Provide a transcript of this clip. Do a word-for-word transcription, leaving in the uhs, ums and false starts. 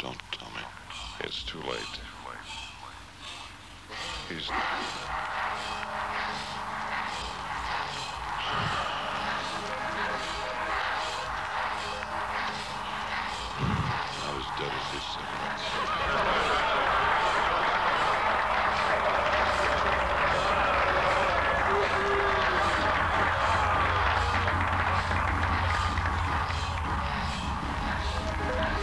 Don't tell me. It's too late. He's... not as dead as these cigarettes.